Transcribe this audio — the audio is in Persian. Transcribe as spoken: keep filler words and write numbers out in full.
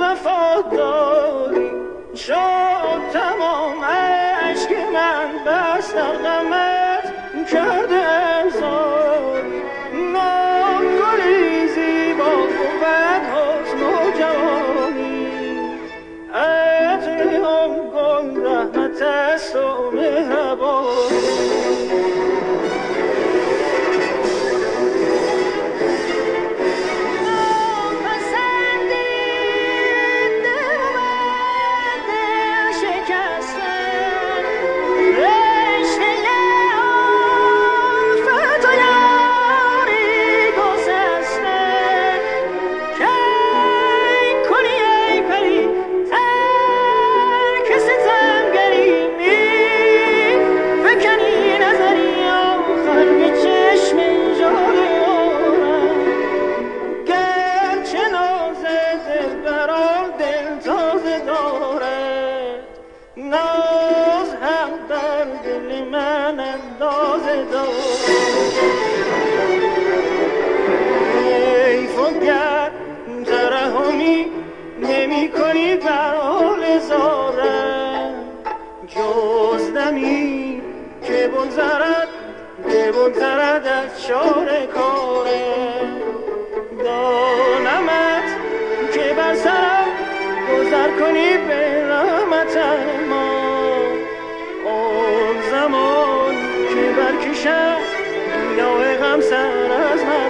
وفاداری شد تمام عشق من بس در غمت کرده ازاری نامگلی زیبا بود حسن و جوانی عطر آن گل رحمت است و مهربانی ناز هم در دل من اندازه دار حیف و گر ترحمی نمی کنی بر حال زارم جز دمی که بگذرد که بگذرد از شار کارم دانمت که بر سرم گذر کنی به رحمت ما اون زمان که برکشم دنیای غم سر از من